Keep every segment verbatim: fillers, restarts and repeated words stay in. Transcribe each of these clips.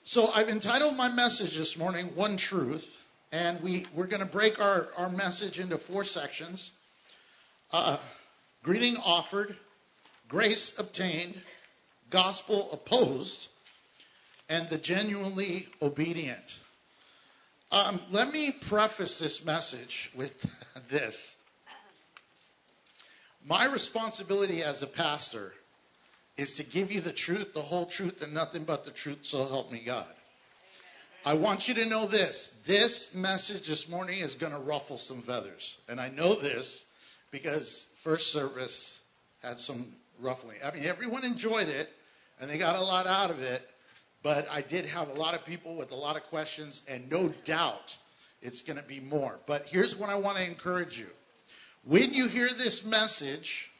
So I've entitled my message this morning, One Truth, and we, we're going to break our, our message into four sections. Uh, greeting offered, grace obtained, gospel opposed, and the genuinely obedient. Um, let me preface this message with this. My responsibility as a pastor is to give you the truth, the whole truth, and nothing but the truth, so help me God. I want you to know this. This message this morning is going to ruffle some feathers. And I know this because first service had some ruffling. I mean, everyone enjoyed it, and they got a lot out of it. But I did have a lot of people with a lot of questions, and no doubt it's going to be more. But here's what I want to encourage you. When you hear this message,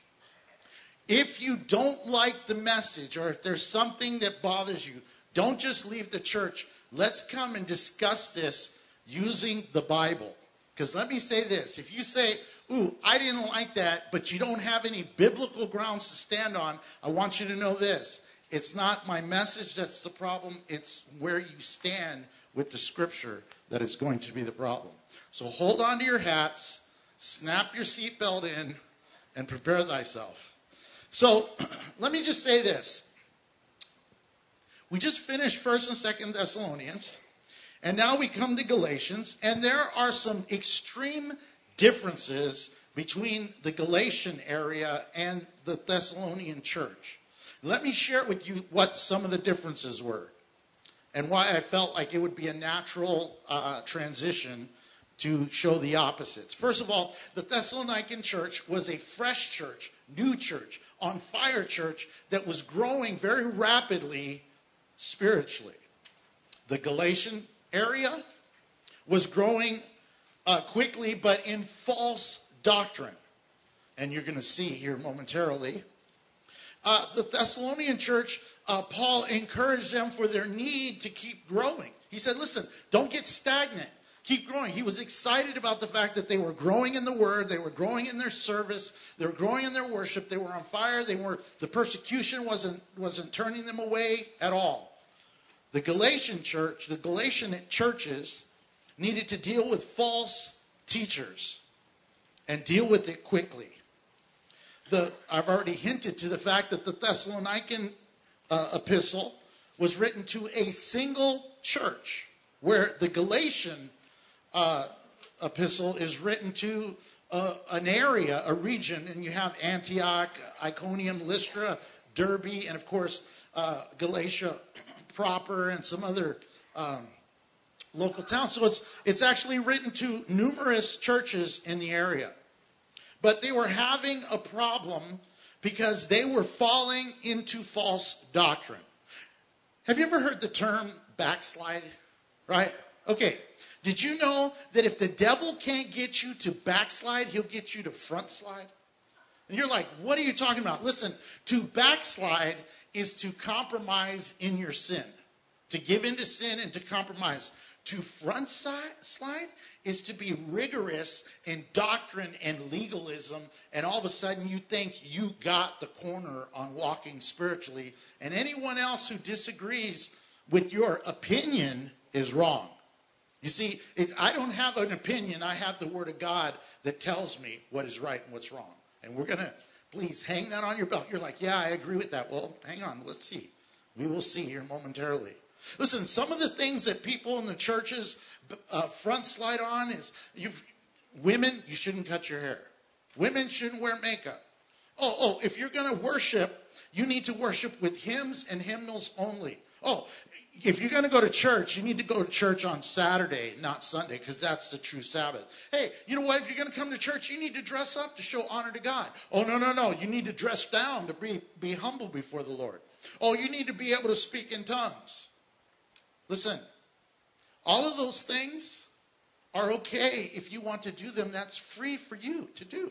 if you don't like the message or if there's something that bothers you, don't just leave the church. Let's come and discuss this using the Bible. Because let me say this. If you say, ooh, I didn't like that, but you don't have any biblical grounds to stand on, I want you to know this. It's not my message that's the problem. It's where you stand with the scripture that is going to be the problem. So hold on to your hats, snap your seatbelt in, and prepare thyself. So let me just say this. We just finished First and Second Thessalonians, and now we come to Galatians, and there are some extreme differences between the Galatian area and the Thessalonian church. Let me share with you what some of the differences were and why I felt like it would be a natural uh, transition to show the opposites. First of all, the Thessalonican church was a fresh church, new church, on fire church that was growing very rapidly spiritually. The Galatian area was growing uh, quickly, but in false doctrine. And you're going to see here momentarily. Uh, the Thessalonian church, uh, Paul encouraged them for their need to keep growing. He said, listen, don't get stagnant. Keep growing. He was excited about the fact that they were growing in the word. They were growing in their service. They were growing in their worship. They were on fire. They were. The persecution wasn't wasn't turning them away at all. The Galatian church, the Galatian churches needed to deal with false teachers and deal with it quickly. The, I've already hinted to the fact that the Thessalonican uh, epistle was written to a single church, where the Galatian uh, epistle is written to uh, an area, a region, and you have Antioch, Iconium, Lystra, Derbe, and of course uh, Galatia proper, and some other um, local towns. So it's it's actually written to numerous churches in the area. But they were having a problem because they were falling into false doctrine. Have you ever heard the term backslide? Right? Okay. Did you know that if the devil can't get you to backslide, he'll get you to front slide? And you're like, what are you talking about? Listen, to backslide is to compromise in your sin. To give in to sin and to compromise. To front slide is to be rigorous in doctrine and legalism, and all of a sudden you think you got the corner on walking spiritually, and anyone else who disagrees with your opinion is wrong. You see, it, I don't have an opinion. I have the Word of God that tells me what is right and what's wrong. And we're going to, please, hang that on your belt. You're like, yeah, I agree with that. Well, hang on. Let's see. We will see here momentarily. Listen, some of the things that people in the churches uh, front slide on is, you've, women, you shouldn't cut your hair. Women shouldn't wear makeup. Oh, oh, if you're going to worship, you need to worship with hymns and hymnals only. Oh, if you're going to go to church, you need to go to church on Saturday, not Sunday, because that's the true Sabbath. Hey, you know what? If you're going to come to church, you need to dress up to show honor to God. Oh, no, no, no. You need to dress down to be, be humble before the Lord. Oh, you need to be able to speak in tongues. Listen, all of those things are okay if you want to do them. That's free for you to do.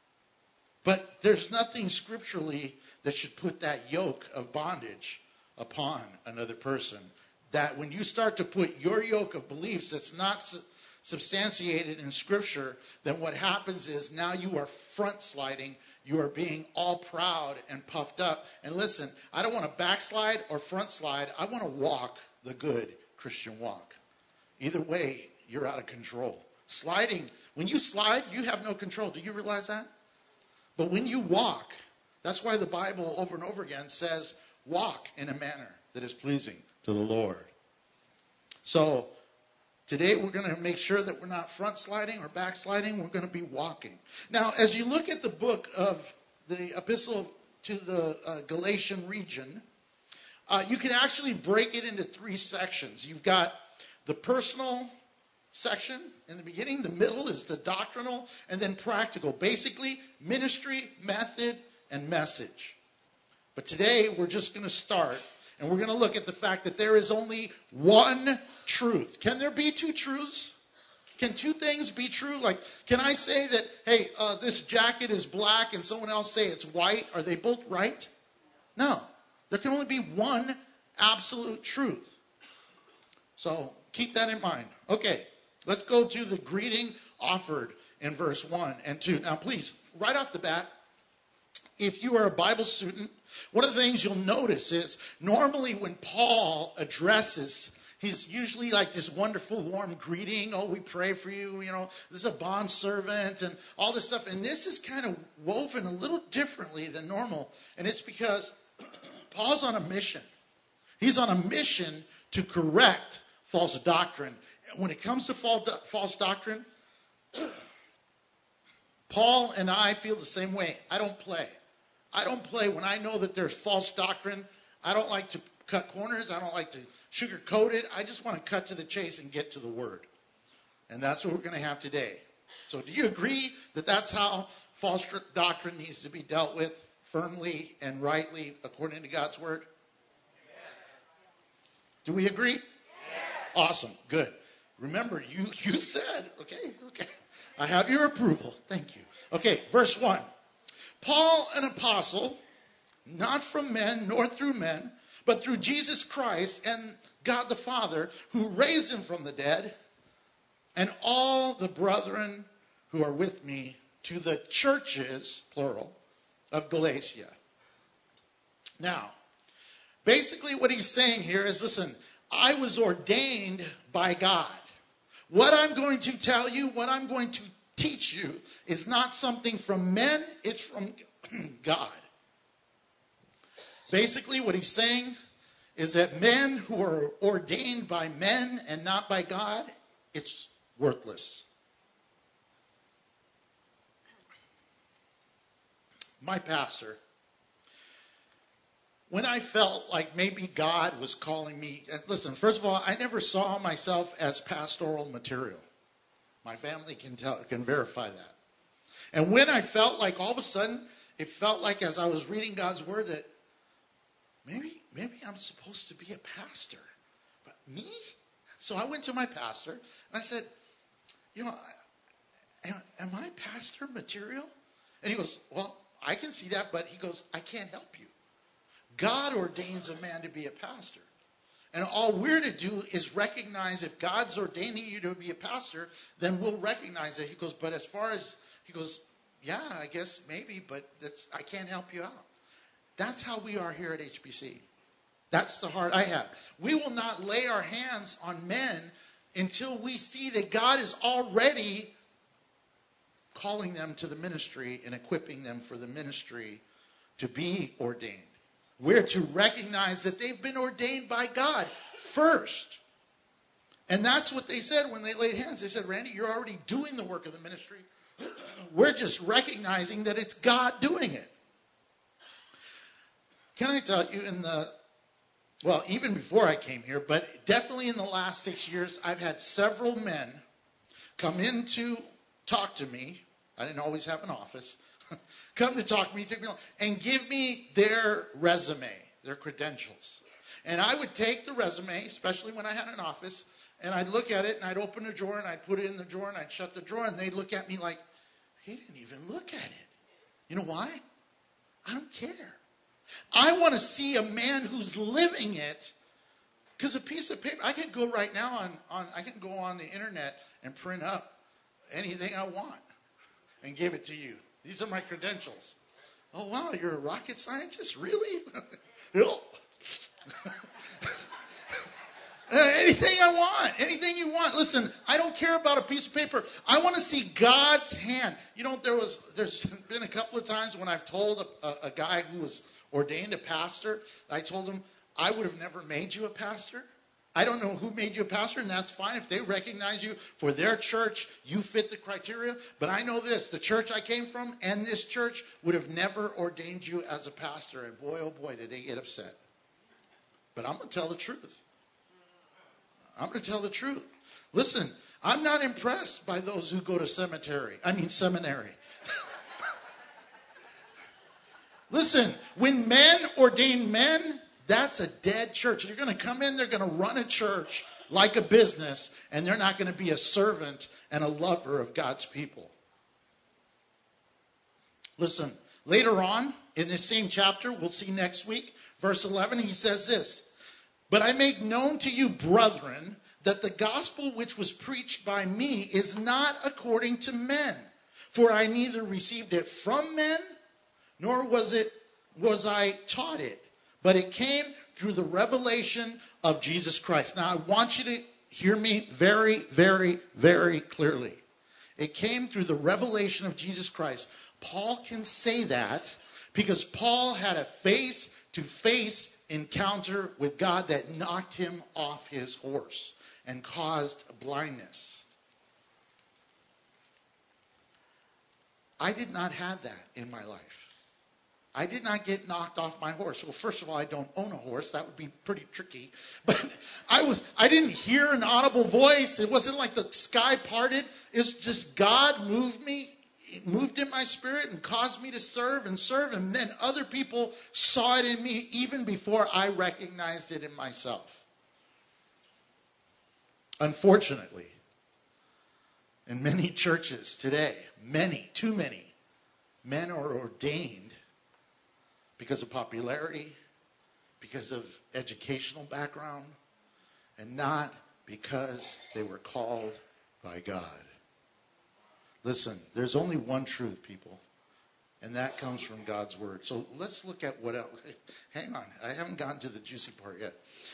But there's nothing scripturally that should put that yoke of bondage upon another person. That when you start to put your yoke of beliefs that's not su- substantiated in Scripture, then what happens is now you are front sliding. You are being all proud and puffed up. And listen, I don't want to backslide or front slide. I want to walk the good Christian walk. Either way, you're out of control. Sliding, when you slide, you have no control. Do you realize that? But when you walk, that's why the Bible over and over again says, walk in a manner that is pleasing to the Lord. So today we're going to make sure that we're not front sliding or backsliding. We're going to be walking. Now, as you look at the book of the epistle to the uh, Galatian region, uh, you can actually break it into three sections. You've got the personal section in the beginning, the middle is the doctrinal, and then practical. Basically, ministry, method, and message. But today we're just going to start, and we're going to look at the fact that there is only one truth. Can there be two truths? Can two things be true? Like, can I say that, hey, uh, this jacket is black, and someone else say it's white? Are they both right? No. There can only be one absolute truth. So keep that in mind. Okay, let's go to the greeting offered in verse one and two. Now, please, right off the bat, if you are a Bible student, one of the things you'll notice is normally when Paul addresses, he's usually like this wonderful, warm greeting. Oh, we pray for you. You know, this is a bond servant and all this stuff. And this is kind of woven a little differently than normal. And it's because Paul's on a mission. He's on a mission to correct false doctrine. When it comes to false doctrine, Paul and I feel the same way. I don't play. I don't play when I know that there's false doctrine. I don't like to cut corners. I don't like to sugarcoat it. I just want to cut to the chase and get to the word. And that's what we're going to have today. So do you agree that that's how false doctrine needs to be dealt with firmly and rightly according to God's word? Do we agree? Yes. Awesome. Good. Remember, you, you said, okay, okay. I have your approval. Thank you. Okay, verse one. Paul, an apostle, not from men nor through men, but through Jesus Christ and God the Father, who raised him from the dead, and all the brethren who are with me, to the churches, plural, of Galatia. Now, basically what he's saying here is, listen, I was ordained by God. What I'm going to tell you, what I'm going to teach you is not something from men, it's from God. Basically what he's saying is that men who are ordained by men and not by God, it's worthless. My pastor, when I felt like maybe God was calling me, and listen, first of all, I never saw myself as pastoral material. My family can tell, can verify that. And when I felt like all of a sudden, it felt like as I was reading God's word that maybe, maybe I'm supposed to be a pastor. But me? So I went to my pastor and I said, you know, am, am I pastor material? And he goes, well, I can see that, but he goes, I can't help you. God ordains a man to be a pastor. And all we're to do is recognize if God's ordaining you to be a pastor, then we'll recognize it. He goes, but as far as, he goes, yeah, I guess maybe, but that's I can't help you out. That's how we are here at H B C. That's the heart I have. We will not lay our hands on men until we see that God is already calling them to the ministry and equipping them for the ministry to be ordained. We're to recognize that they've been ordained by God first. And that's what they said when they laid hands. They said, Randy, you're already doing the work of the ministry. We're just recognizing that it's God doing it. Can I tell you, in the, well, even before I came here, but definitely in the last six years, I've had several men come in to talk to me. I didn't always have an office. Come to talk to me, take me along, and give me their resume, their credentials. And I would take the resume, especially when I had an office, and I'd look at it, and I'd open a drawer, and I'd put it in the drawer, and I'd shut the drawer, and they'd look at me like, he didn't even look at it. You know why? I don't care. I want to see a man who's living it, because a piece of paper, I can go right now on, on, I can go on the internet and print up anything I want and give it to you. These are my credentials. Oh, wow, you're a rocket scientist? Really? Uh, anything I want, anything you want. Listen, I don't care about a piece of paper. I want to see God's hand. You know, there was, there's been a couple of times when I've told a, a, a guy who was ordained a pastor, I told him, I would have never made you a pastor. I don't know who made you a pastor, and that's fine. If they recognize you for their church, you fit the criteria. But I know this, the church I came from and this church would have never ordained you as a pastor. And boy, oh boy, did they get upset. But I'm going to tell the truth. I'm going to tell the truth. Listen, I'm not impressed by those who go to cemetery. I mean seminary. Listen, when men ordain men, that's a dead church. They're going to come in, they're going to run a church like a business, and they're not going to be a servant and a lover of God's people. Listen, later on in this same chapter, we'll see next week, verse eleven, he says this, "But I make known to you, brethren, that the gospel which was preached by me is not according to men. For I neither received it from men, nor was it was I taught it. But it came through the revelation of Jesus Christ." Now, I want you to hear me very, very, very clearly. It came through the revelation of Jesus Christ. Paul can say that because Paul had a face-to-face encounter with God that knocked him off his horse and caused blindness. I did not have that in my life. I did not get knocked off my horse. Well, first of all, I don't own a horse. That would be pretty tricky. But I was I didn't hear an audible voice. It wasn't like the sky parted. It's just God moved me, moved in my spirit and caused me to serve and serve. And then other people saw it in me even before I recognized it in myself. Unfortunately, in many churches today, many, too many, men are ordained because of popularity, because of educational background, and not because they were called by God. Listen, there's only one truth, people, and that comes from God's word. So let's look at what else. Hang on, I haven't gotten to the juicy part yet.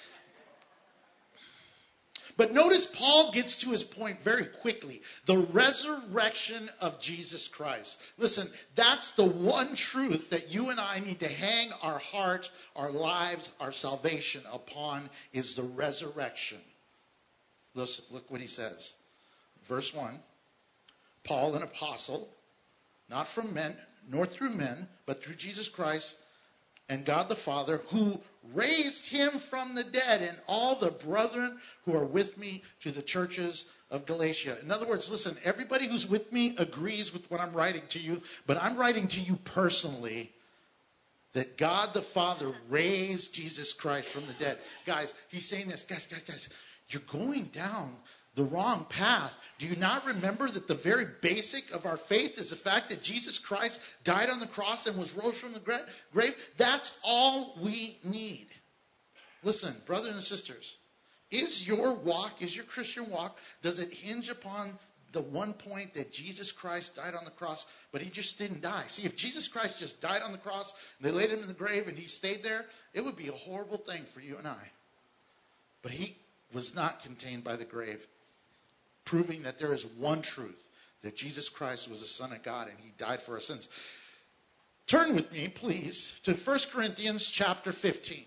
But notice Paul gets to his point very quickly. The resurrection of Jesus Christ. Listen, that's the one truth that you and I need to hang our heart, our lives, our salvation upon, is the resurrection. Listen, look what he says. Verse one, Paul, an apostle, not from men, nor through men, but through Jesus Christ and God the Father, who raised him from the dead, and all the brethren who are with me to the churches of Galatia. In other words, listen, everybody who's with me agrees with what I'm writing to you, but I'm writing to you personally that God the Father raised Jesus Christ from the dead. Guys, he's saying this, guys, guys, guys, you're going down the wrong path. Do you not remember that the very basic of our faith is the fact that Jesus Christ died on the cross and was rose from the grave? That's all we need. Listen, brothers and sisters, is your walk, is your Christian walk, does it hinge upon the one point that Jesus Christ died on the cross, but he just didn't die? See, if Jesus Christ just died on the cross, and they laid him in the grave and he stayed there, it would be a horrible thing for you and I. But he was not contained by the grave, proving that there is one truth, that Jesus Christ was the Son of God and he died for our sins. Turn with me, please, to First Corinthians chapter fifteen.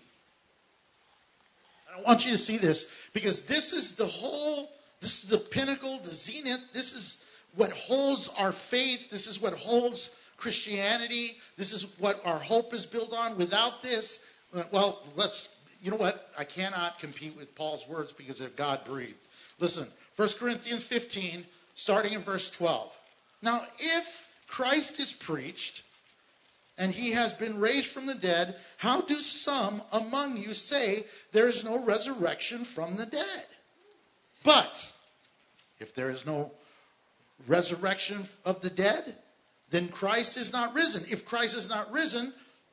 And I want you to see this, because this is the whole, this is the pinnacle, the zenith. This is what holds our faith. This is what holds Christianity. This is what our hope is built on. Without this, well, let's, you know what? I cannot compete with Paul's words because they're God breathed. Listen, First Corinthians fifteen, starting in verse twelve. Now, if Christ is preached and he has been raised from the dead, how do some among you say there is no resurrection from the dead? But if there is no resurrection of the dead, then Christ is not risen. If Christ is not risen,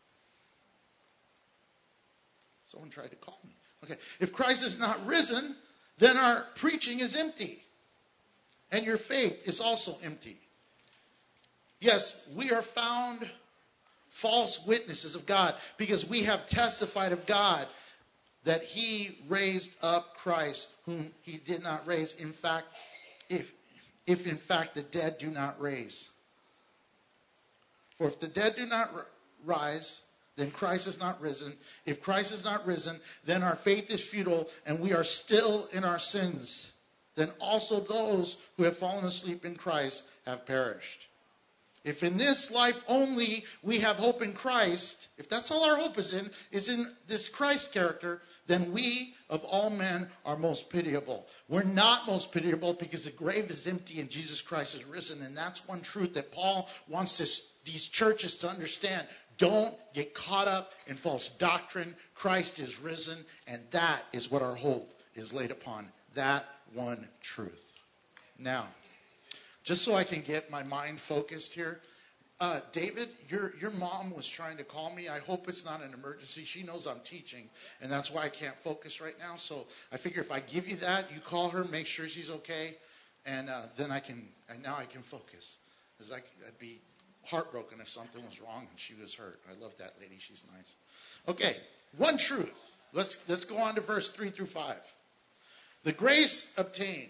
someone tried to call me. Okay, if Christ is not risen, then our preaching is empty, and your faith is also empty. Yes, we are found false witnesses of God, because we have testified of God that he raised up Christ, whom he did not raise. In fact, if, if in fact the dead do not raise. For if the dead do not rise, then Christ is not risen. If Christ is not risen, then our faith is futile, and we are still in our sins. Then also those who have fallen asleep in Christ have perished. If in this life only we have hope in Christ, if that's all our hope is in, is in this Christ character, then we of all men are most pitiable. We're not most pitiable because the grave is empty and Jesus Christ is risen. And that's one truth that Paul wants this, these churches to understand. Don't get caught up in false doctrine. Christ is risen, and that is what our hope is laid upon. That one truth. Now, just so I can get my mind focused here, uh, David, your your mom was trying to call me. I hope it's not an emergency. She knows I'm teaching, and that's why I can't focus right now. So I figure if I give you that, you call her, make sure she's okay, and uh, then I can. And now I can focus, because I'd be heartbroken if something was wrong and she was hurt. I love that lady. She's nice. Okay, one truth. Let's let's go on to verse three through five. The grace obtained.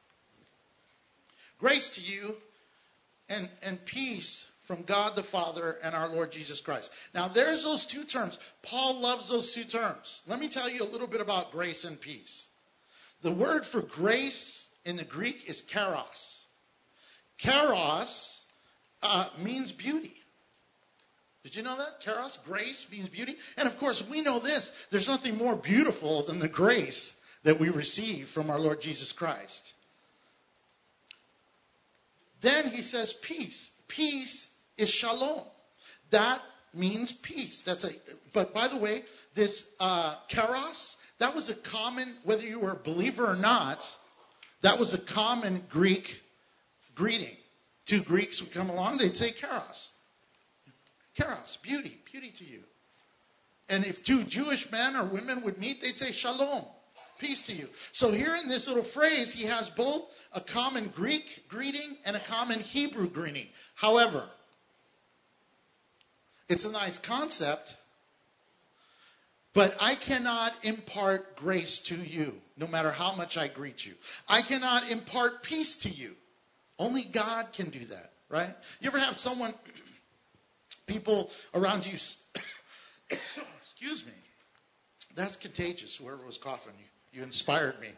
Grace to you and, and peace from God the Father and our Lord Jesus Christ. Now, there's those two terms. Paul loves those two terms. Let me tell you a little bit about grace and peace. The word for grace in the Greek is charos. Charos uh, means beauty. Did you know that? Charos, grace, means beauty. And, of course, we know this. There's nothing more beautiful than the grace that we receive from our Lord Jesus Christ. Then he says peace. Peace is shalom. That means peace. That's a. But by the way, this uh, charos, that was a common, whether you were a believer or not, that was a common Greek greeting. Two Greeks would come along, they'd say charos. Charos, beauty, beauty to you. And if two Jewish men or women would meet, they'd say shalom. Peace to you. So here in this little phrase, he has both a common Greek greeting and a common Hebrew greeting. However, it's a nice concept, but I cannot impart grace to you, no matter how much I greet you. I cannot impart peace to you. Only God can do that, right? You ever have someone, people around you, excuse me, that's contagious, whoever was coughing you. You inspired me.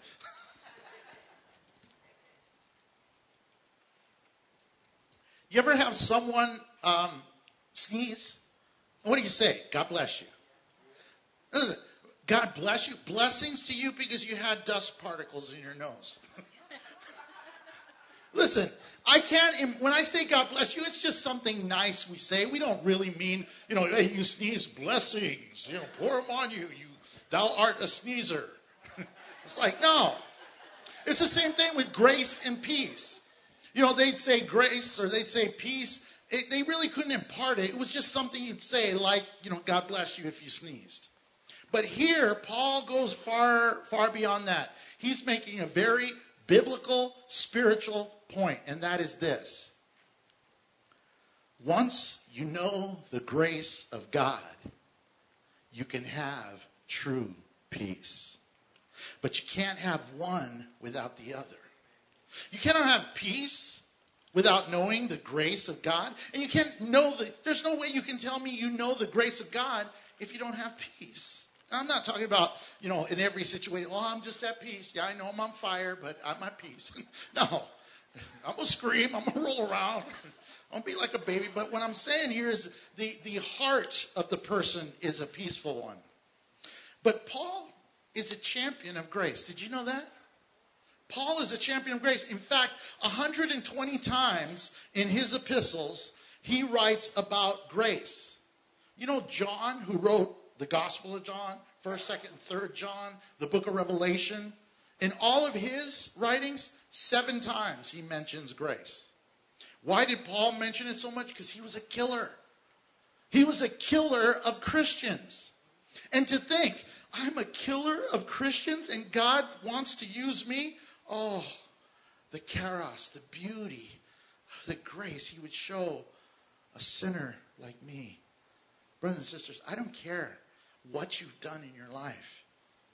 You ever have someone um, sneeze? What do you say? God bless you. God bless you. Blessings to you because you had dust particles in your nose. Listen, I can't, when I say God bless you, it's just something nice we say. We don't really mean, you know, hey, you sneeze, blessings, you know, pour them on you. You, thou art a sneezer. It's like, no. It's the same thing with grace and peace. You know, they'd say grace or they'd say peace. It, they really couldn't impart it. It was just something you'd say like, you know, God bless you if you sneezed. But here, Paul goes far, far beyond that. He's making a very biblical, spiritual point, and that is this. Once you know the grace of God, you can have true peace. But you can't have one without the other. You cannot have peace without knowing the grace of God. And you can't know the, there's no way you can tell me you know the grace of God if you don't have peace. Now, I'm not talking about, you know, in every situation, well, I'm just at peace. Yeah, I know I'm on fire, but I'm at peace. No. I'm going to scream. I'm going to roll around. I'm going to be like a baby. But what I'm saying here is the, the heart of the person is a peaceful one. But Paul is a champion of grace. Did you know that? Paul is a champion of grace. In fact, one hundred twenty times in his epistles, he writes about grace. You know John, who wrote the Gospel of John, first, second, and third John, the book of Revelation. In all of his writings, seven times he mentions grace. Why did Paul mention it so much? Because he was a killer. He was a killer of Christians. And to think, I'm a killer of Christians and God wants to use me? Oh, the charos, the beauty, the grace he would show a sinner like me. Brothers and sisters, I don't care what you've done in your life.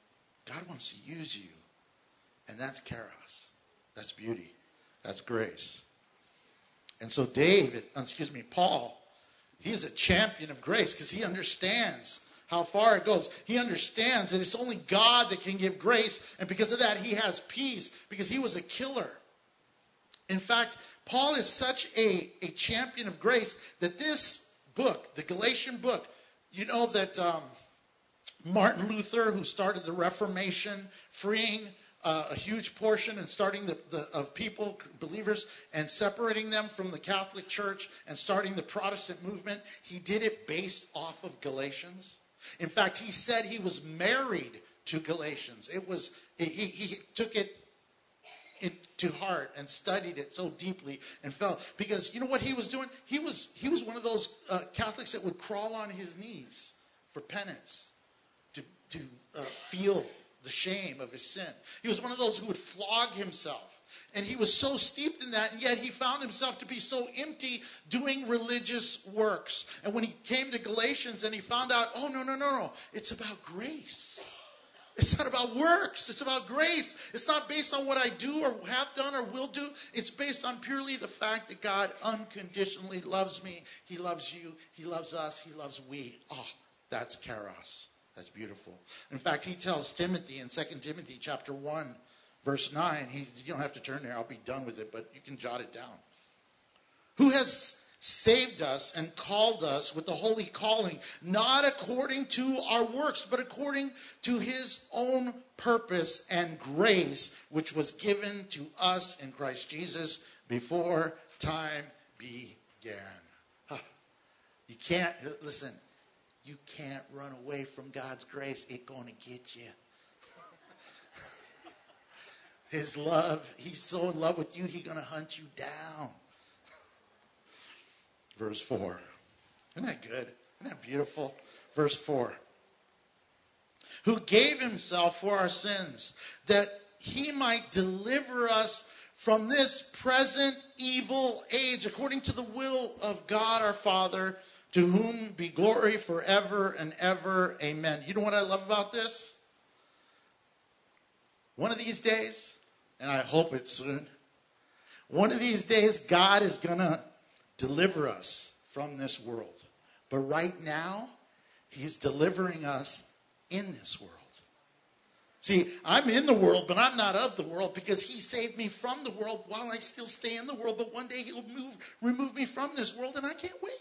God wants to use you. And that's charis. That's beauty. That's grace. And so David, excuse me, Paul, he's a champion of grace because he understands how far it goes. He understands that it's only God that can give grace. And because of that, he has peace because he was a killer. In fact, Paul is such a, a champion of grace that this book, the Galatian book, you know that um, Martin Luther, who started the Reformation, freeing uh, a huge portion and starting the, the of people, believers, and separating them from the Catholic Church and starting the Protestant movement, he did it based off of Galatians. In fact, he said he was married to Galatians. It was he, he took it to heart and studied it so deeply and felt, because you know what he was doing? He was he was one of those uh, Catholics that would crawl on his knees for penance, to to uh, feel the shame of his sin. He was one of those who would flog himself. And he was so steeped in that, and yet he found himself to be so empty doing religious works. And when he came to Galatians and he found out, oh, no, no, no, no, it's about grace. It's not about works. It's about grace. It's not based on what I do or have done or will do. It's based on purely the fact that God unconditionally loves me. He loves you. He loves us. He loves we. Oh, that's charis. That's beautiful. In fact, he tells Timothy in Second Timothy chapter one, verse nine, he, you don't have to turn there, I'll be done with it, but you can jot it down. Who has saved us and called us with the holy calling, not according to our works, but according to his own purpose and grace, which was given to us in Christ Jesus before time began. Huh. You can't, listen, you can't run away from God's grace. It's going to get you. His love, he's so in love with you, he's going to hunt you down. Verse four. Isn't that good? Isn't that beautiful? Verse four. Who gave himself for our sins, that he might deliver us from this present evil age, according to the will of God our Father, to whom be glory forever and ever. Amen. You know what I love about this? One of these days, and I hope it's soon, one of these days God is going to deliver us from this world. But right now, he's delivering us in this world. See, I'm in the world, but I'm not of the world, because he saved me from the world while I still stay in the world. But one day he'll move, remove me from this world, and I can't wait.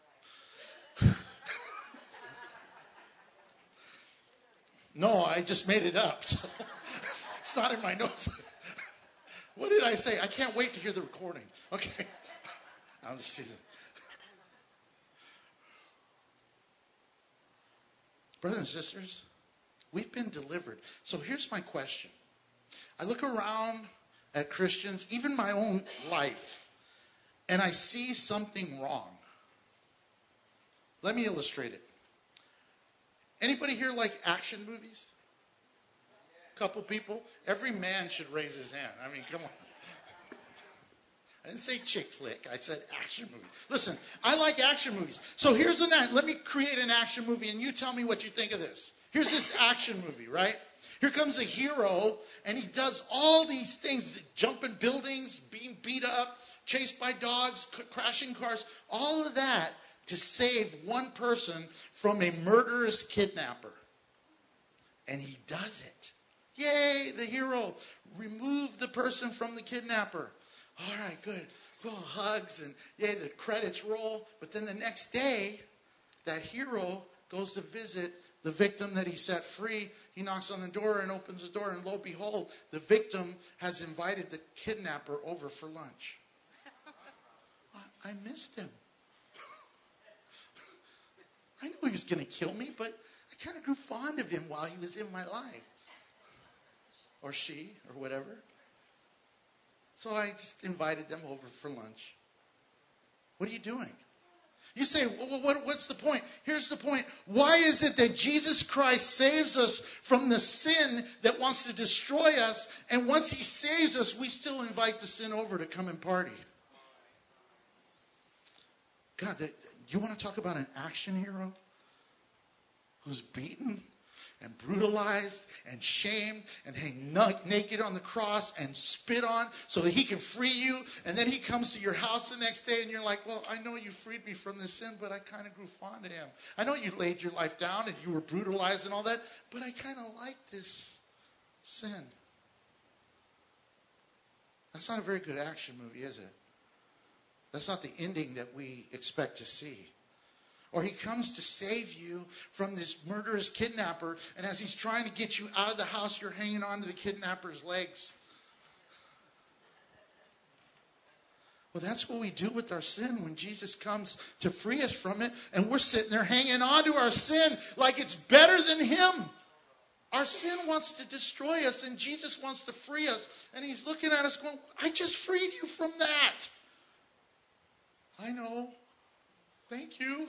No, I just made it up. It's not in my notes. What did I say? I can't wait to hear the recording. Okay. I'm just teasing. Brothers and sisters, we've been delivered. So here's my question. I look around at Christians, even my own life, and I see something wrong. Let me illustrate it. Anybody here like action movies? Couple people? Every man should raise his hand. I mean, come on. I didn't say chick flick. I said action movie. Listen, I like action movies. So here's an act. Let me create an action movie, and you tell me what you think of this. Here's this action movie, right? Here comes a hero, and he does all these things, jumping buildings, being beat up, chased by dogs, c- crashing cars, all of that to save one person from a murderous kidnapper. And he does it. Yay, the hero removed the person from the kidnapper. All right, good. Well, hugs and yay, the credits roll. But then the next day, that hero goes to visit the victim that he set free. He knocks on the door and opens the door, and lo and behold, the victim has invited the kidnapper over for lunch. I, I missed him. I knew he was going to kill me, but I kind of grew fond of him while he was in my life. Or she, or whatever. So I just invited them over for lunch. What are you doing? You say, well, what, what's the point? Here's the point. Why is it that Jesus Christ saves us from the sin that wants to destroy us, and once he saves us, we still invite the sin over to come and party? God, the, you want to talk about an action hero who's beaten and brutalized and shamed and hang naked on the cross and spit on so that he can free you. And then he comes to your house the next day and you're like, well, I know you freed me from this sin, but I kind of grew fond of him. I know you laid your life down and you were brutalized and all that, but I kind of like this sin. That's not a very good action movie, is it? That's not the ending that we expect to see. Or he comes to save you from this murderous kidnapper, and as he's trying to get you out of the house, you're hanging on to the kidnapper's legs. Well, that's what we do with our sin when Jesus comes to free us from it, and we're sitting there hanging on to our sin like it's better than him. Our sin wants to destroy us, and Jesus wants to free us, and he's looking at us going, I just freed you from that. I know. Thank you.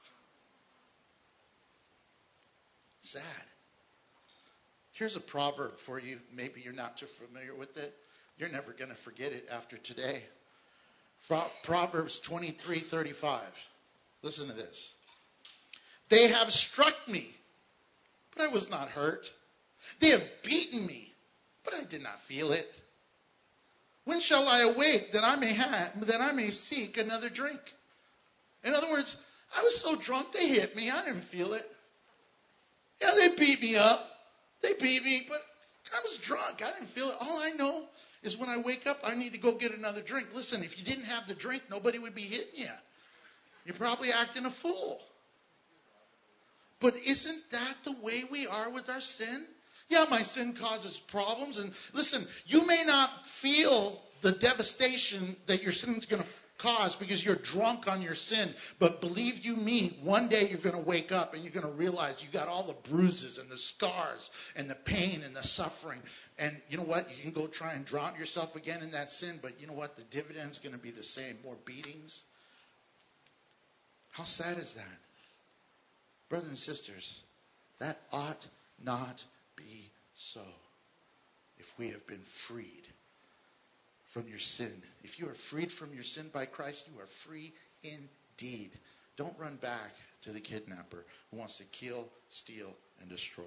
Sad. Here's a proverb for you. Maybe you're not too familiar with it. You're never going to forget it after today. Proverbs twenty-three thirty-five. Listen to this. They have struck me, but I was not hurt. They have beaten me, but I did not feel it. When shall I awake that I may have, that I may seek another drink? In other words, I was so drunk they hit me. I didn't feel it. Yeah, they beat me up. They beat me, but I was drunk. I didn't feel it. All I know is when I wake up, I need to go get another drink. Listen, if you didn't have the drink, nobody would be hitting you. You're probably acting a fool. But isn't that the way we are with our sin? Yeah, my sin causes problems. And listen, you may not feel the devastation that your sin's going to cause because you're drunk on your sin. But believe you me, one day you're going to wake up and you're going to realize you got all the bruises and the scars and the pain and the suffering. And you know what? You can go try and drown yourself again in that sin. But you know what? The dividend's going to be the same. More beatings. How sad is that? Brothers and sisters, that ought not be so if we have been freed from your sin. If you are freed from your sin by Christ, you are free indeed. Don't run back to the kidnapper who wants to kill, steal, and destroy.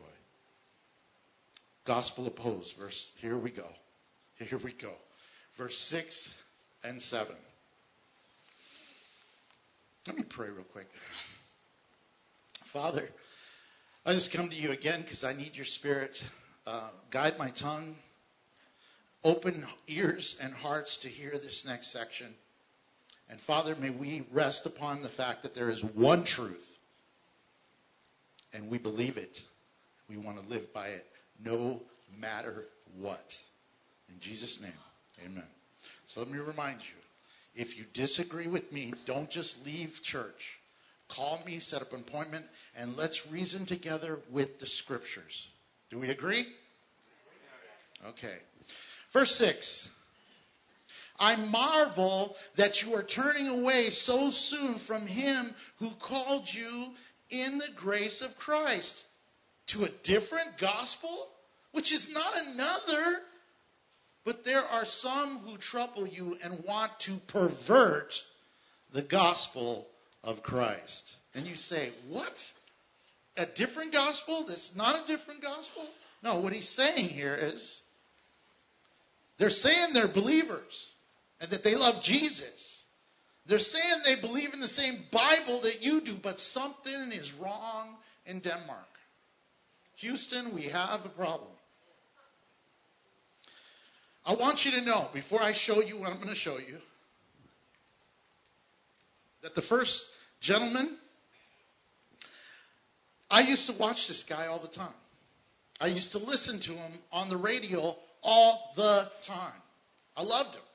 Gospel opposed. Verse, here we go. Here we go. Verse six and seven. Let me pray real quick. Father, I just come to you again because I need your spirit. Uh, guide my tongue. Open ears and hearts to hear this next section. And Father, may we rest upon the fact that there is one truth. And we believe it. We want to live by it no matter what. In Jesus' name, amen. So let me remind you, if you disagree with me, don't just leave church. Call me, set up an appointment, and let's reason together with the scriptures. Do we agree? Okay. Verse six. I marvel that you are turning away so soon from him who called you in the grace of Christ to a different gospel, which is not another, but there are some who trouble you and want to pervert the gospel of Christ. And you say, what? A different gospel? That's not a different gospel? No, what he's saying here is, they're saying they're believers and that they love Jesus. They're saying they believe in the same Bible that you do, but something is wrong in Denmark. Houston, we have a problem. I want you to know, before I show you what I'm going to show you, that the first gentleman, I used to watch this guy all the time. I used to listen to him on the radio all the time. I loved him.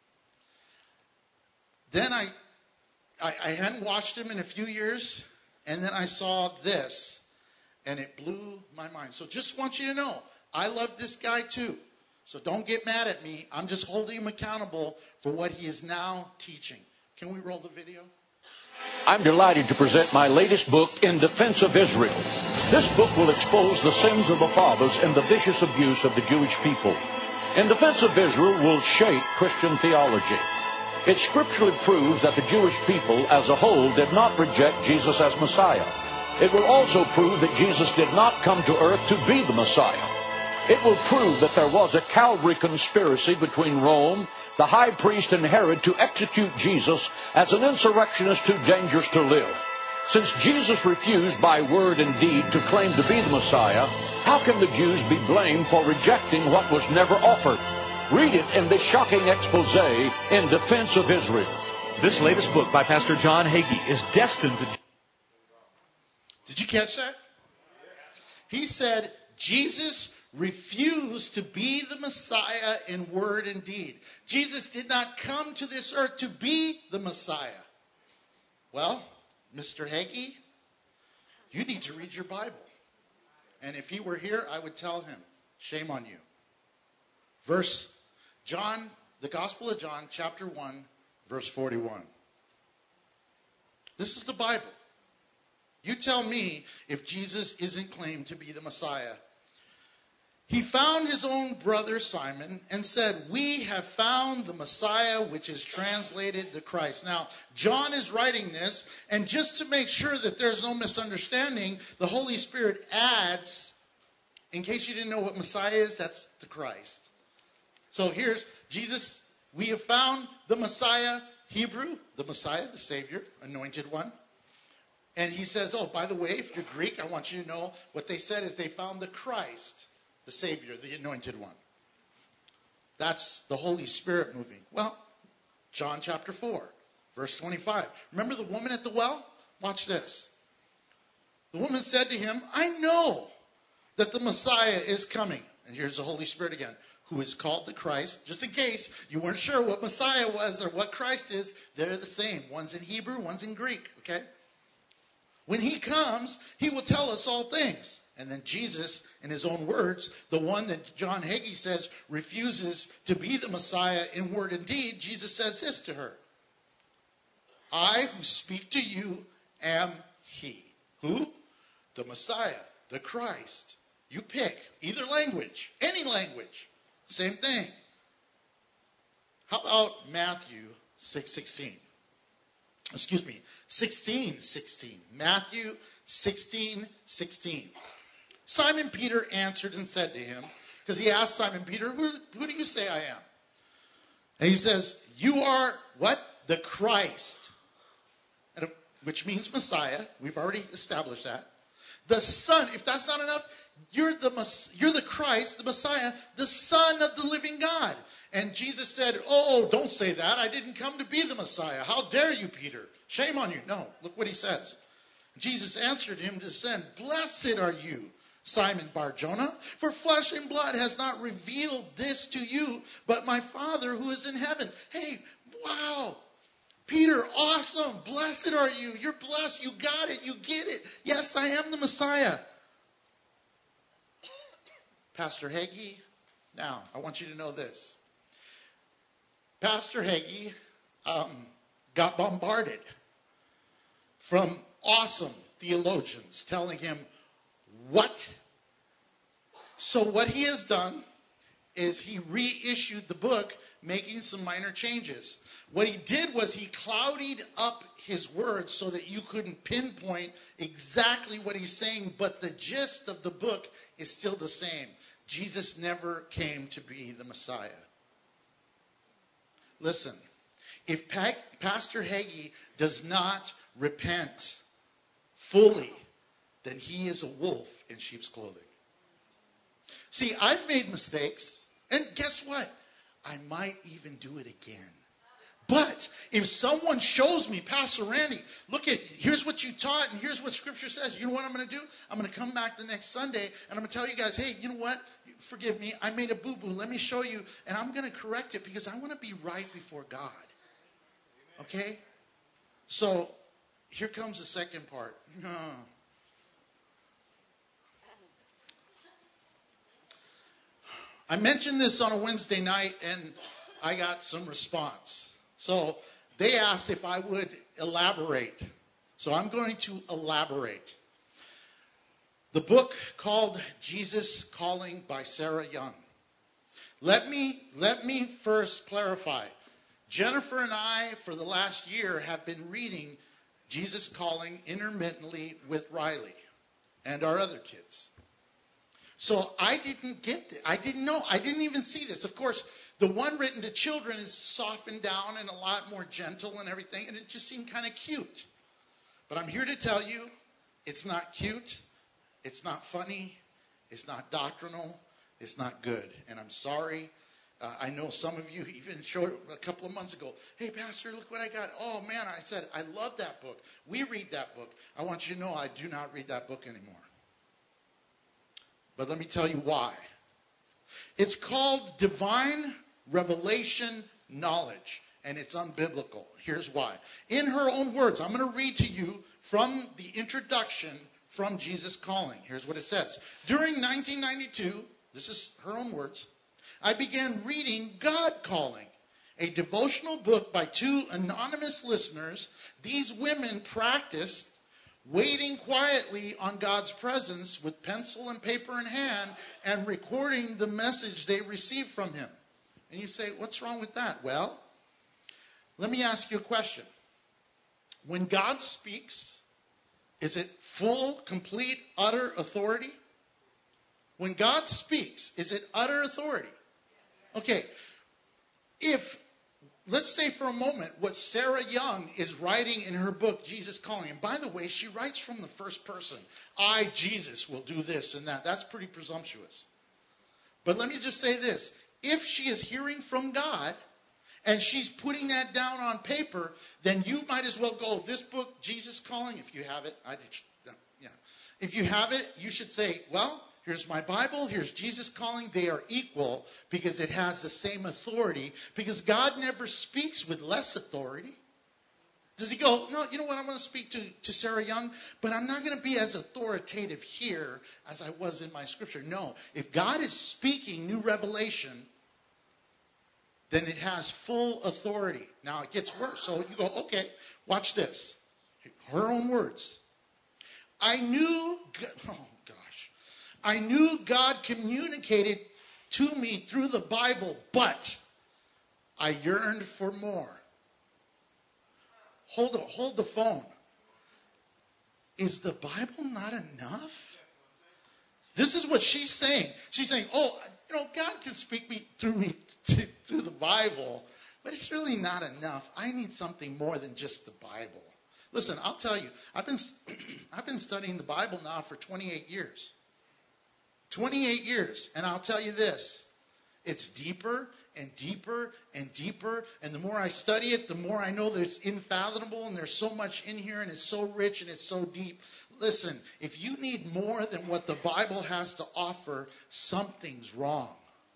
Then I, I, I hadn't watched him in a few years, and then I saw this, and it blew my mind. So just want you to know, I love this guy too. So don't get mad at me. I'm just holding him accountable for what he is now teaching. Can we roll the video? I'm delighted to present my latest book, In Defense of Israel. This book will expose the sins of the fathers and the vicious abuse of the Jewish people. In Defense of Israel will shape Christian theology. It scripturally proves that the Jewish people as a whole did not reject Jesus as Messiah. It will also prove that Jesus did not come to earth to be the Messiah. It will prove that there was a Calvary conspiracy between Rome, the high priest, and Herod to execute Jesus as an insurrectionist too dangerous to live. Since Jesus refused by word and deed to claim to be the Messiah, how can the Jews be blamed for rejecting what was never offered? Read it in this shocking expose in defense of Israel. This latest book by Pastor John Hagee is destined to... Did you catch that? He said Jesus refused to be the Messiah in word and deed. Jesus did not come to this earth to be the Messiah. Well, Mister Hagee, you need to read your Bible. And if he were here, I would tell him, shame on you. Verse John, the Gospel of John, chapter one, verse forty-one. This is the Bible. You tell me if Jesus isn't claimed to be the Messiah. He found his own brother Simon and said, "We have found the Messiah," which is translated the Christ. Now, John is writing this, and just to make sure that there's no misunderstanding, the Holy Spirit adds, in case you didn't know what Messiah is, that's the Christ. So here's Jesus. We have found the Messiah, Hebrew, the Messiah, the Savior, anointed one. And he says, oh, by the way, if you're Greek, I want you to know what they said is they found the Christ, the Savior, the anointed one. That's the Holy Spirit moving. Well, John chapter four, verse twenty-five. Remember the woman at the well? Watch this. The woman said to him, "I know that the Messiah is coming." And here's the Holy Spirit again, who is called the Christ. Just in case you weren't sure what Messiah was or what Christ is, they're the same. One's in Hebrew, one's in Greek, okay? When he comes, he will tell us all things. And then Jesus, in his own words, the one that John Hagee says refuses to be the Messiah in word and deed, Jesus says this to her. "I who speak to you am he." Who? The Messiah, the Christ. You pick either language, any language, same thing. How about Matthew six sixteen? Excuse me, sixteen sixteen. Matthew sixteen sixteen. Simon Peter answered and said to him, because he asked Simon Peter, who, who do you say I am? And he says, "You are what? The Christ," and, which means Messiah. We've already established that. The Son, if that's not enough, you're the, you're the Christ, the Messiah, the Son of the living God. And Jesus said, "Oh, don't say that. I didn't come to be the Messiah. How dare you, Peter? Shame on you." No, look what he says. Jesus answered him to say, "Blessed are you, Simon Bar-Jonah, for flesh and blood has not revealed this to you, but my Father who is in heaven." Hey, wow. Peter, awesome. Blessed are you. You're blessed. You got it. You get it. Yes, I am the Messiah. Pastor Hagee, now, I want you to know this. Pastor Hagee um, got bombarded from awesome theologians telling him, what? So what he has done is he reissued the book, making some minor changes. What he did was he clouded up his words so that you couldn't pinpoint exactly what he's saying, but the gist of the book is still the same. Jesus never came to be the Messiah. Listen, if pa- Pastor Hagee does not repent fully, then he is a wolf in sheep's clothing. See, I've made mistakes, and guess what? I might even do it again. But if someone shows me, "Pastor Randy, look at, here's what you taught and here's what Scripture says," you know what I'm going to do? I'm going to come back the next Sunday and I'm going to tell you guys, "Hey, you know what? Forgive me. I made a boo-boo. Let me show you." And I'm going to correct it because I want to be right before God. Okay? So here comes the second part. I mentioned this on a Wednesday night and I got some response. So they asked if I would elaborate. So I'm going to elaborate. The book called Jesus Calling by Sarah Young. Let me, let me first clarify. Jennifer and I, for the last year, have been reading Jesus Calling intermittently with Riley and our other kids. So I didn't get it. I didn't know. I didn't even see this. Of course, the one written to children is softened down and a lot more gentle and everything, and it just seemed kind of cute. But I'm here to tell you, it's not cute, it's not funny, it's not doctrinal, it's not good. And I'm sorry. Uh, I know some of you even showed a couple of months ago, hey, Pastor, look what I got. Oh, man, I said, I love that book. We read that book. I want you to know I do not read that book anymore. But let me tell you why. It's called Divine Revelation Knowledge, and it's unbiblical. Here's why. In her own words, I'm going to read to you from the introduction from Jesus Calling. Here's what it says. During nineteen ninety-two, this is her own words, I began reading God Calling, a devotional book by two anonymous listeners. These women practiced waiting quietly on God's presence with pencil and paper in hand and recording the message they received from him. And you say, what's wrong with that? Well, let me ask you a question. When God speaks, is it full, complete, utter authority? When God speaks, is it utter authority? Okay, if, let's say for a moment, what Sarah Young is writing in her book, Jesus Calling, and by the way, she writes from the first person. I, Jesus, will do this and that. That's pretty presumptuous. But let me just say this. If she is hearing from God, and she's putting that down on paper, then you might as well go, this book, Jesus Calling, if you have it. I did, yeah. If you have it, you should say, well, here's my Bible, here's Jesus Calling. They are equal because it has the same authority, because God never speaks with less authority. Does he go, no, you know what, I'm going to speak to, to Sarah Young, but I'm not going to be as authoritative here as I was in my scripture. No, if God is speaking new revelation, then it has full authority. Now it gets worse. So you go, okay, watch this. Her own words. I knew, oh gosh, I knew God communicated to me through the Bible, but I yearned for more. Hold, hold the phone. Is the Bible not enough? This is what she's saying. She's saying, oh, you know, God can speak me through me through the Bible, but it's really not enough. I need something more than just the Bible. Listen, I'll tell you, I've been I've been studying the Bible now for twenty-eight years. twenty-eight years, and I'll tell you this. It's deeper and deeper and deeper, and the more I study it, the more I know that it's infathomable, and there's so much in here, and it's so rich, and it's so deep. Listen, if you need more than what the Bible has to offer, something's wrong.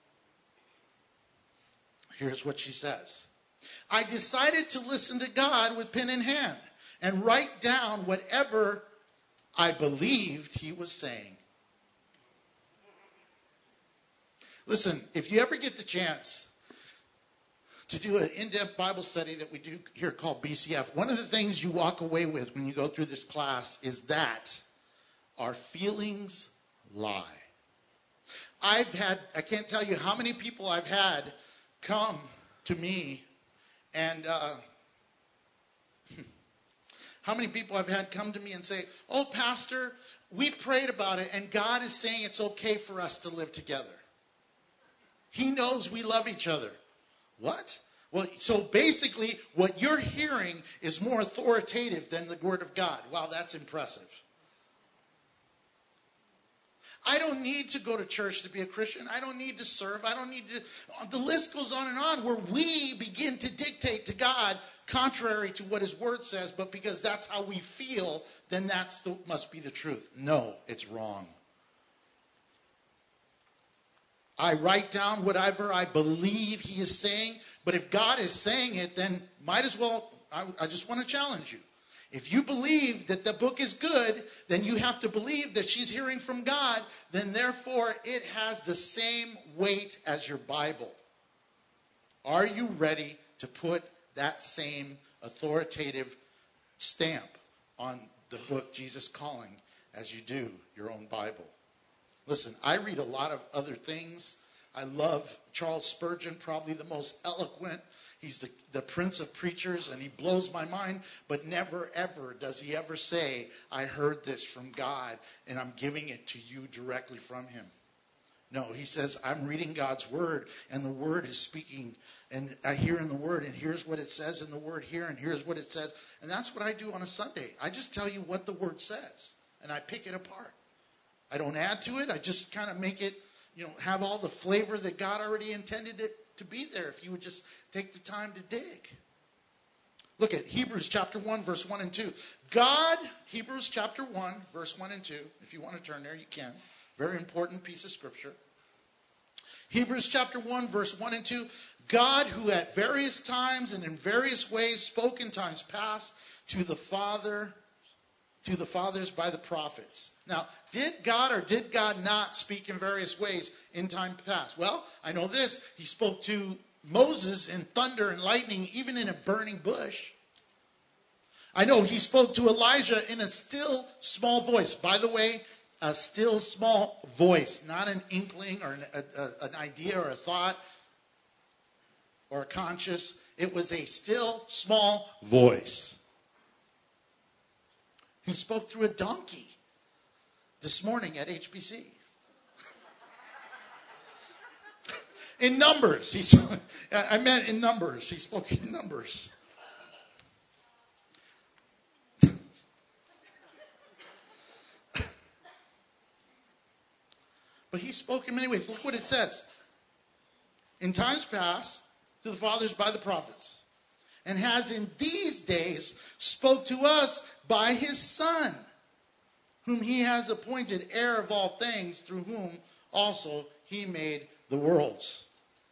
Here's what she says. I decided to listen to God with pen in hand and write down whatever I believed he was saying. Listen, if you ever get the chance to do an in-depth Bible study that we do here called B C F, one of the things you walk away with when you go through this class is that our feelings lie. I've had, I can't tell you how many people I've had come to me and uh, how many people I've had come to me and say, oh, Pastor, we've prayed about it and God is saying it's okay for us to live together. He knows we love each other. What? Well, so basically what you're hearing is more authoritative than the Word of God. Wow, that's impressive. I don't need to go to church to be a Christian. I don't need to serve. I don't need to. The list goes on and on where we begin to dictate to God contrary to what his word says, but because that's how we feel, then that's the, must be the truth. No, it's wrong. I write down whatever I believe he is saying, but if God is saying it, then might as well, I, I just want to challenge you. If you believe that the book is good, then you have to believe that she's hearing from God. Then therefore, it has the same weight as your Bible. Are you ready to put that same authoritative stamp on the book Jesus Calling as you do your own Bible? Listen, I read a lot of other things, I love Charles Spurgeon, probably the most eloquent. He's the, the prince of preachers, and he blows my mind. But never, ever does he ever say, I heard this from God, and I'm giving it to you directly from him. No, he says, I'm reading God's word, and the word is speaking, and I hear in the word, and here's what it says in the word here, and here's what it says. And that's what I do on a Sunday. I just tell you what the word says, and I pick it apart. I don't add to it. I just kind of make it, you know, have all the flavor that God already intended it to be there if you would just take the time to dig. Look at Hebrews chapter one, verse one and two. God, Hebrews chapter one, verse one and two. If you want to turn there, you can. Very important piece of scripture. Hebrews chapter one, verse one and two. God, who at various times and in various ways spoke in times past to the Father, to the fathers by the prophets. Now, did God or did God not speak in various ways in time past? Well, I know this. He spoke to Moses in thunder and lightning, even in a burning bush. I know he spoke to Elijah in a still small voice. By the way, a still small voice, not an inkling or an, a, a, an idea or a thought or a conscious. It was a still small voice. He spoke through a donkey this morning at H B C. In numbers. He, I meant in numbers. He spoke in numbers. But he spoke in many ways. Look what it says. In times past, to the fathers by the prophets, and has in these days spoke to us by his Son, whom he has appointed heir of all things, through whom also he made the worlds.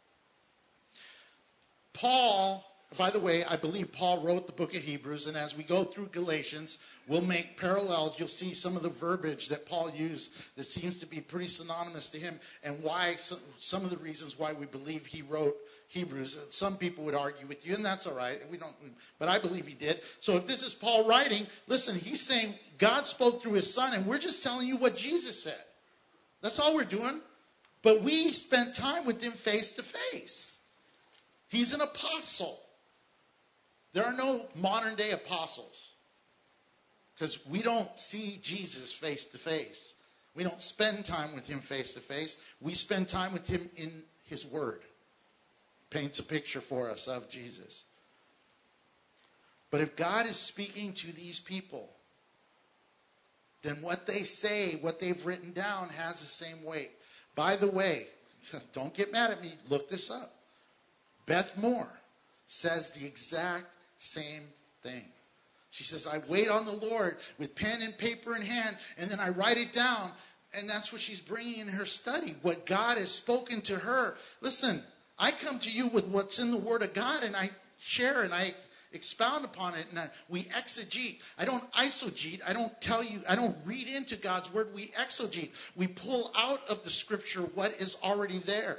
Paul, by the way, I believe Paul wrote the book of Hebrews, and as we go through Galatians, we'll make parallels. You'll see some of the verbiage that Paul used that seems to be pretty synonymous to him, and why some, some of the reasons why we believe he wrote Hebrews. Some people would argue with you, and that's all right. We don't, but I believe he did. So if this is Paul writing, listen, he's saying God spoke through his Son, and we're just telling you what Jesus said. That's all we're doing. But we spent time with him face to face. He's an apostle. There are no modern day apostles because we don't see Jesus face to face. We don't spend time with him face to face. We spend time with him in his word. Paints a picture for us of Jesus. But if God is speaking to these people, then what they say, what they've written down, has the same weight. By the way, don't get mad at me. Look this up. Beth Moore says the exact same thing. She says, I wait on the Lord with pen and paper in hand, and then I write it down. And that's what she's bringing in her study, what God has spoken to her. Listen, I come to you with what's in the Word of God, and I share and I expound upon it, and I, we exegete. I don't isogete. I don't tell you, I don't read into God's Word. We exegete. We pull out of the Scripture what is already there.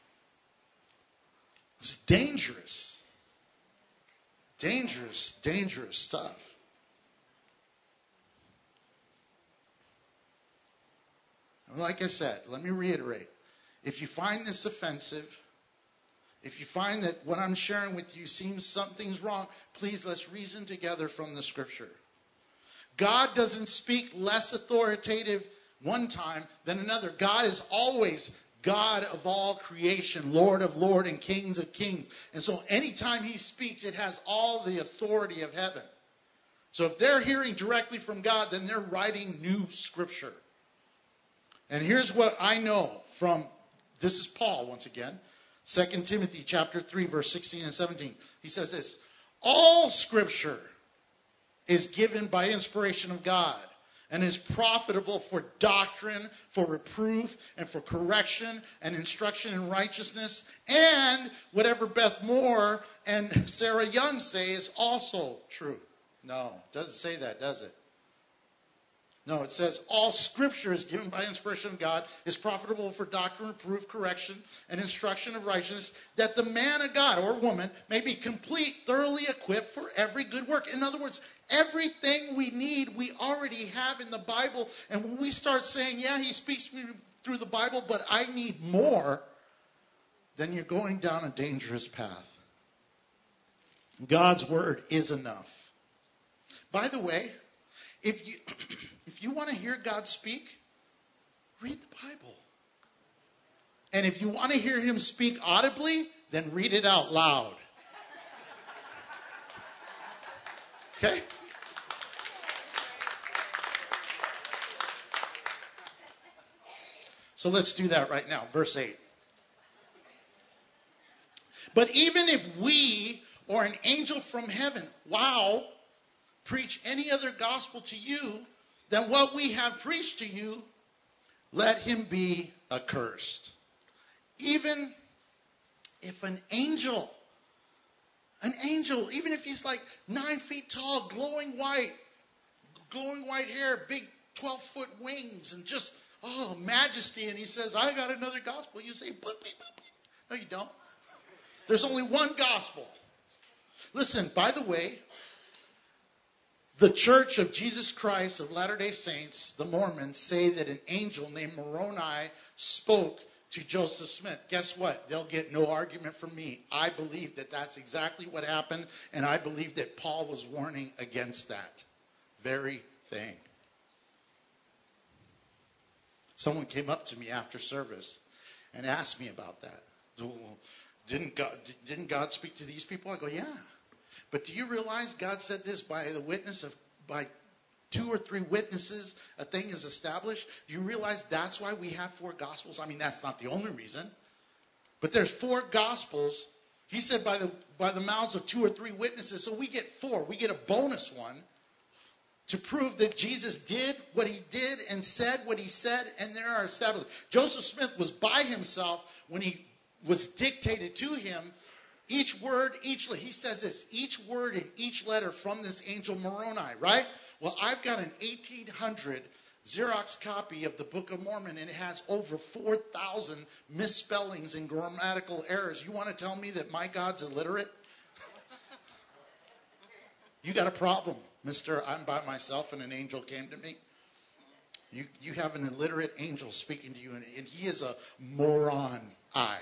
It's dangerous. Dangerous, dangerous stuff. Like I said, let me reiterate. If you find this offensive, if you find that what I'm sharing with you seems something's wrong, please let's reason together from the Scripture. God doesn't speak less authoritative one time than another. God is always God of all creation, Lord of lords and kings of kings. And so anytime he speaks, it has all the authority of heaven. So if they're hearing directly from God, then they're writing new scripture. And here's what I know from, this is Paul once again, Second Timothy chapter three, verse sixteen and seventeen. He says this, all scripture is given by inspiration of God, and is profitable for doctrine, for reproof, and for correction, and instruction in righteousness. And whatever Beth Moore and Sarah Young say is also true. No, it doesn't say that, does it? No, it says all scripture is given by inspiration of God, is profitable for doctrine, reproof, correction, and instruction of righteousness, that the man of God or woman may be complete, thoroughly equipped for every good work. In other words, everything we need, we already have in the Bible. And when we start saying, yeah, he speaks through the Bible, but I need more, then you're going down a dangerous path. God's word is enough. By the way, if you if you want to hear God speak, read the Bible. And if you want to hear him speak audibly, then read it out loud. Okay? So let's do that right now. Verse eight. But even if we or an angel from heaven, wow, preach any other gospel to you than what we have preached to you, let him be accursed. Even if an angel, an angel, even if he's like nine feet tall, glowing white, glowing white hair, big twelve-foot wings, and just, oh, majesty, and he says, I got another gospel. You say, boop, boop, boop. No, you don't. There's only one gospel. Listen, by the way, the Church of Jesus Christ of Latter-day Saints, the Mormons, say that an angel named Moroni spoke to Joseph Smith. Guess what? They'll get no argument from me. I believe that that's exactly what happened, and I believe that Paul was warning against that very thing. Someone came up to me after service and asked me about that. Well, didn't God, didn't God speak to these people? I go, yeah. But do you realize God said this by the witness of, by two or three witnesses, a thing is established? Do you realize that's why we have four gospels? I mean, that's not the only reason. But there's four gospels. He said by the by the mouths of two or three witnesses. So we get four. We get a bonus one to prove that Jesus did what he did and said what he said, and there are established. Joseph Smith was by himself when he was dictated to him. Each word, each he says this, each word and each letter from this angel Moroni, right? Well, I've got an eighteen hundred Xerox copy of the Book of Mormon, and it has over four thousand misspellings and grammatical errors. You want to tell me that my God's illiterate? You got a problem, mister. I'm by myself and an angel came to me. You you have an illiterate angel speaking to you, and, and he is a moron. I.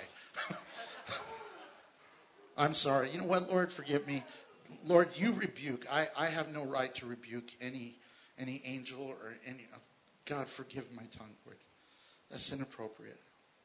I'm sorry. You know what, Lord, forgive me. Lord, you rebuke. I, I have no right to rebuke any any angel or any. Oh, God, forgive my tongue, Lord. That's inappropriate.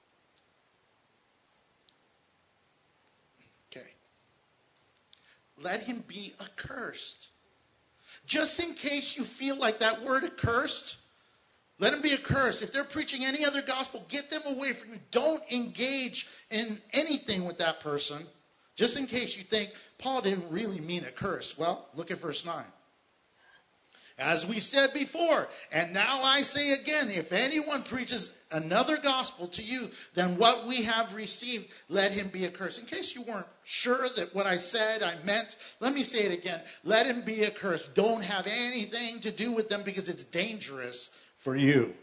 Okay. Let him be accursed. Just in case you feel like that word accursed, let him be accursed. If they're preaching any other gospel, get them away from you. Don't engage in anything with that person. Just in case you think Paul didn't really mean a curse. Well, look at verse nine. As we said before, and now I say again, if anyone preaches another gospel to you than what we have received, let him be accursed. In case you weren't sure that what I said I meant, let me say it again. Let him be accursed. Don't have anything to do with them because it's dangerous for you.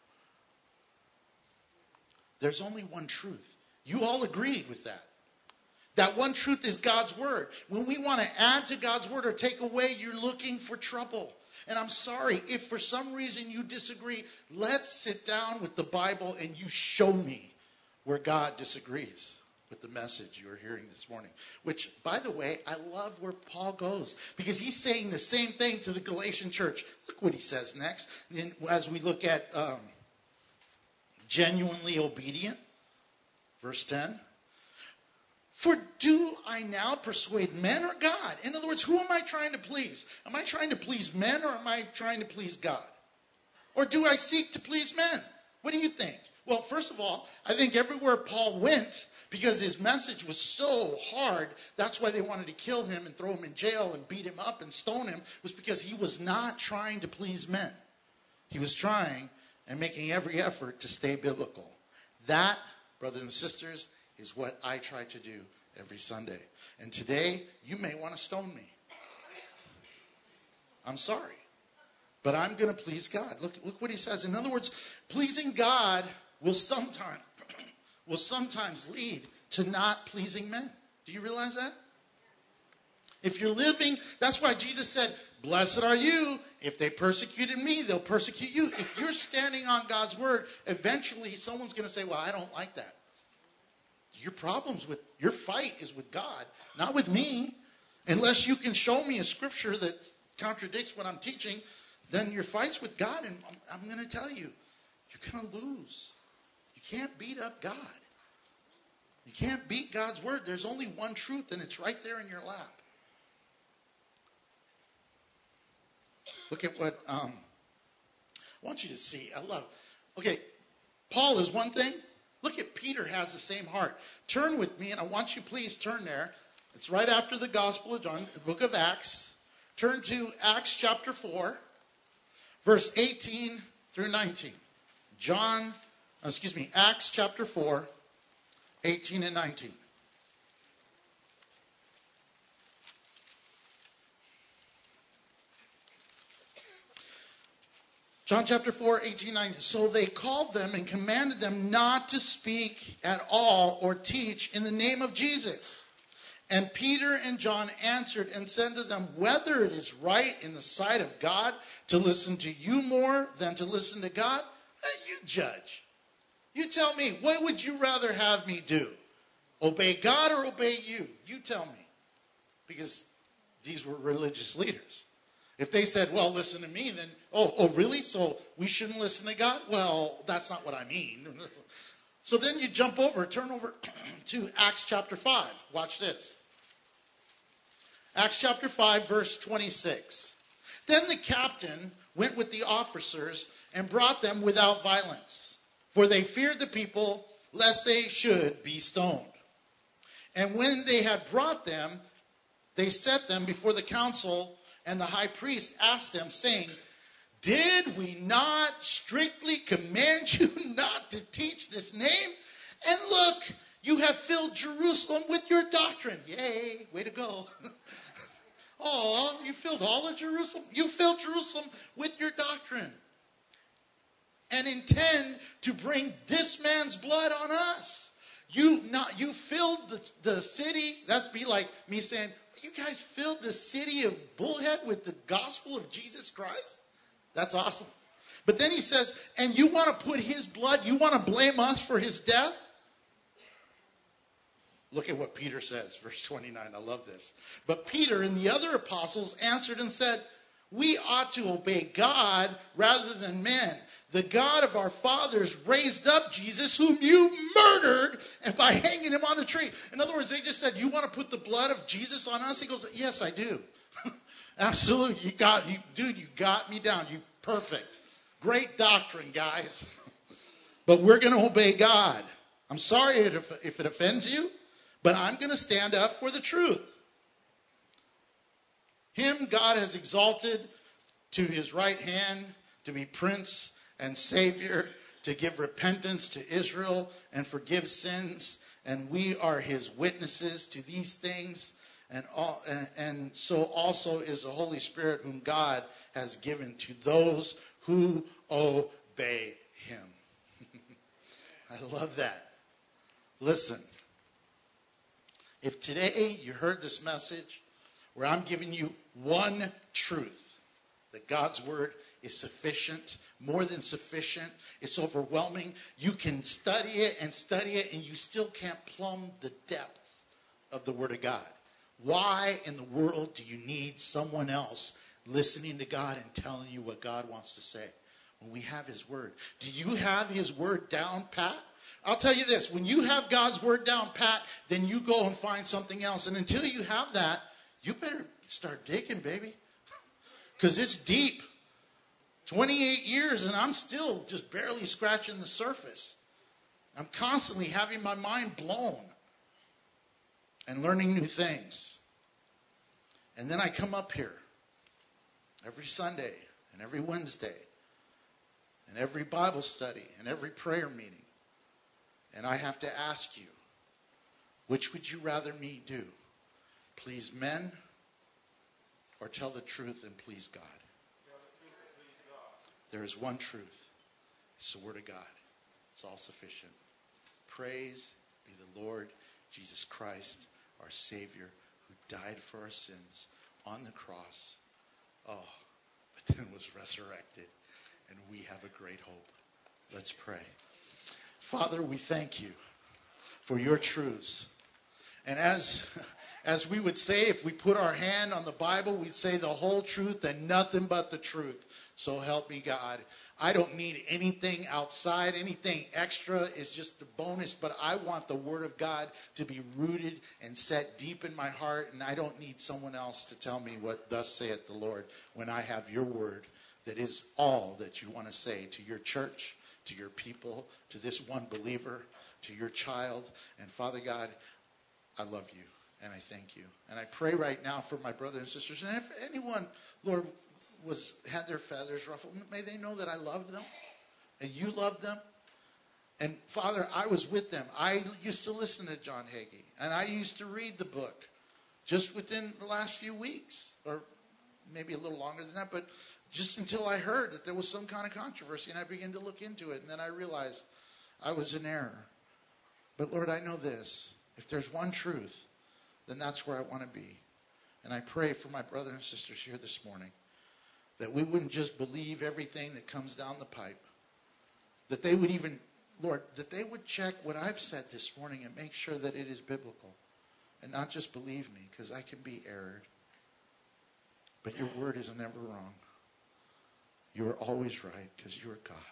There's only one truth. You all agreed with that. That one truth is God's word. When we want to add to God's word or take away, you're looking for trouble. And I'm sorry, if for some reason you disagree, let's sit down with the Bible and you show me where God disagrees with the message you're hearing this morning. Which, by the way, I love where Paul goes, because he's saying the same thing to the Galatian church. Look what he says next. And as we look at um, genuinely obedient, verse ten. For do I now persuade men or God? In other words, who am I trying to please? Am I trying to please men or am I trying to please God? Or do I seek to please men? What do you think? Well, first of all, I think everywhere Paul went, because his message was so hard, that's why they wanted to kill him and throw him in jail and beat him up and stone him, was because he was not trying to please men. He was trying and making every effort to stay biblical. That, brothers and sisters, is what I try to do every Sunday. And today, you may want to stone me. I'm sorry. But I'm going to please God. Look, look what he says. In other words, pleasing God will sometimes, will sometimes lead to not pleasing men. Do you realize that? If you're living, that's why Jesus said, blessed are you. If they persecuted me, they'll persecute you. If you're standing on God's word, eventually someone's going to say, well, I don't like that. Your problems with, your fight is with God, not with me. Unless you can show me a scripture that contradicts what I'm teaching, then your fight's with God. And I'm, I'm going to tell you, you're going to lose. You can't beat up God. You can't beat God's word. There's only one truth, and it's right there in your lap. Look at what um, I want you to see. I love. Okay, Paul is one thing. Look at Peter has the same heart. Turn with me, and I want you please turn there. It's right after the Gospel of John, the book of Acts. Turn to Acts chapter four, verse eighteen through nineteen. John, excuse me, Acts chapter four, eighteen and nineteen. John chapter four, eighteen, nineteen. So they called them and commanded them not to speak at all or teach in the name of Jesus. And Peter and John answered and said to them, whether it is right in the sight of God to listen to you more than to listen to God, you judge. You tell me, what would you rather have me do? Obey God or obey you? You tell me. Because these were religious leaders. If they said, well, listen to me, then, oh, oh, really? So we shouldn't listen to God? Well, that's not what I mean. So then you jump over, turn over to Acts chapter five. Watch this. Acts chapter five, verse twenty-six. Then the captain went with the officers and brought them without violence, for they feared the people, lest they should be stoned. And when they had brought them, they set them before the council, and the high priest asked them, saying, did we not strictly command you not to teach this name? And look, you have filled Jerusalem with your doctrine. Yay, way to go. Oh, you filled all of Jerusalem? You filled Jerusalem with your doctrine. And intend to bring this man's blood on us. You not you filled the, the city. That's be like me saying, you guys filled the city of Bullhead with the gospel of Jesus Christ? That's awesome. But then he says, and you want to put his blood, you want to blame us for his death? Look at what Peter says, verse twenty-nine. I love this. But Peter and the other apostles answered and said, we ought to obey God rather than men. The God of our fathers raised up Jesus, whom you murdered, and by hanging him on the tree. In other words, they just said, you want to put the blood of Jesus on us? He goes, yes, I do. Absolutely. You got, you, dude, you got me down. You perfect. Great doctrine, guys. But we're going to obey God. I'm sorry if, if it offends you, but I'm going to stand up for the truth. Him God has exalted to his right hand to be prince and savior, to give repentance to Israel and forgive sins. And we are his witnesses to these things. And, all, and, and so also is the Holy Spirit, whom God has given to those who obey him. I love that. Listen, if today you heard this message where I'm giving you one truth, that God's word is sufficient, more than sufficient, it's overwhelming. You can study it and study it, and you still can't plumb the depth of the word of God. Why in the world do you need someone else listening to God and telling you what God wants to say when we have his word? Do you have his word down pat? I'll tell you this, when you have God's word down pat, then you go and find something else. And until you have that, you better start digging, baby. Because it's deep. twenty-eight years and I'm still just barely scratching the surface. I'm constantly having my mind blown and learning new things. And then I come up here every Sunday and every Wednesday and every Bible study and every prayer meeting. And I have to ask you, which would you rather me do? Please men or tell the truth and please God? There is one truth. It's the word of God. It's all sufficient. Praise be the Lord Jesus Christ, our Savior, who died for our sins on the cross. Oh, but then was resurrected. And we have a great hope. Let's pray. Father, we thank you for your truths. And as as we would say, if we put our hand on the Bible, we'd say the whole truth and nothing but the truth. So help me God. I don't need anything outside, anything extra is just a bonus, but I want the Word of God to be rooted and set deep in my heart, and I don't need someone else to tell me what thus saith the Lord when I have your Word that is all that you want to say to your church, to your people, to this one believer, to your child. And Father God, I love you and I thank you. And I pray right now for my brothers and sisters. And if anyone, Lord, was had their feathers ruffled, may they know that I love them and you love them. And Father, I was with them. I used to listen to John Hagee, and I used to read the book just within the last few weeks, or maybe a little longer than that, but just until I heard that there was some kind of controversy, and I began to look into it, and then I realized I was in error. But Lord, I know this. If there's one truth, then that's where I want to be. And I pray for my brothers and sisters here this morning that we wouldn't just believe everything that comes down the pipe, that they would even, Lord, that they would check what I've said this morning and make sure that it is biblical and not just believe me, because I can be erred. But your word is never wrong. You are always right because you are God.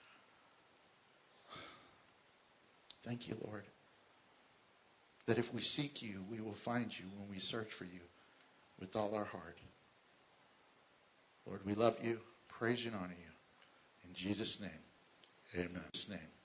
Thank you, Lord, that if we seek you, we will find you when we search for you with all our heart. Lord, we love you, praise you, and honor you. In Jesus' name, amen. In Jesus' name.